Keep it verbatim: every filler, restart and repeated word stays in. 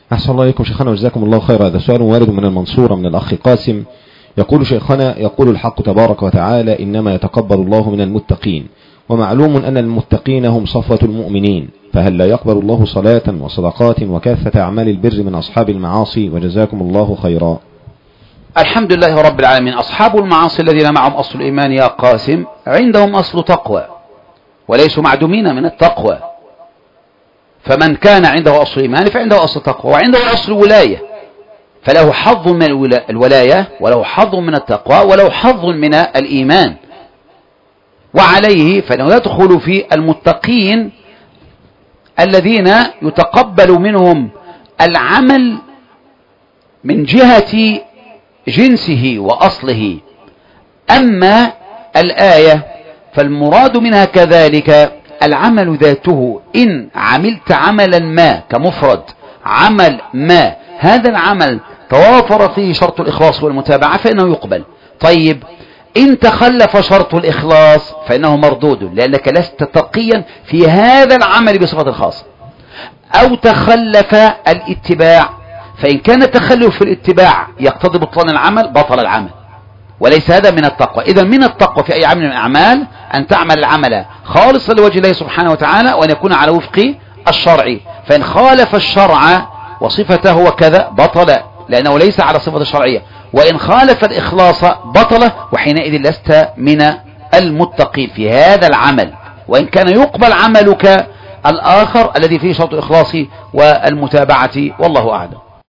أحسن الله إليكم شيخنا وجزاكم الله خيرا. هذا سؤال وارد من المنصورة من الأخ قاسم، يقول شيخنا: يقول الحق تبارك وتعالى: إنما يتقبل الله من المتقين، ومعلوم أن المتقين هم صفوة المؤمنين، فهل لا يقبل الله صلاة وصدقات وكافة أعمال البر من أصحاب المعاصي؟ وجزاكم الله خيرا. الحمد لله رب العالمين. أصحاب المعاصي الذين معهم أصل الإيمان يا قاسم عندهم أصل تقوى، وليسوا معدومين من التقوى. فمن كان عنده أصل إيمان فعنده أصل تقوى، وعنده أصل ولاية، فله حظ من الولاية، وله حظ من التقوى، وله حظ من الإيمان. وعليه فإنه يدخل في المتقين الذين يتقبل منهم العمل من جهة جنسه وأصله. أما الآية فالمراد منها كذلك العمل ذاته. إن عملت عملا ما كمفرد، عمل ما، هذا العمل توافر فيه شرط الإخلاص والمتابعة فإنه يقبل. طيب إن تخلف شرط الإخلاص فإنه مردود، لأنك لست تقيا في هذا العمل بصفة الخاصة. أو تخلف الاتباع، فإن كان تخلف في الاتباع يقتضي بطلان العمل بطل العمل، وليس هذا من التقوى. إذا من التقوى في أي عمل من الأعمال أن تعمل العمل خالصا لوجه الله سبحانه وتعالى، وأن يكون على وفق الشرع. فإن خالف الشرع وصفته وكذا بطل، لأنه ليس على صفة الشرعية. وإن خالف الإخلاص بطل، وحينئذ لست من المتقين في هذا العمل، وإن كان يقبل عملك الآخر الذي فيه شرط الإخلاص والمتابعة. والله أعلم.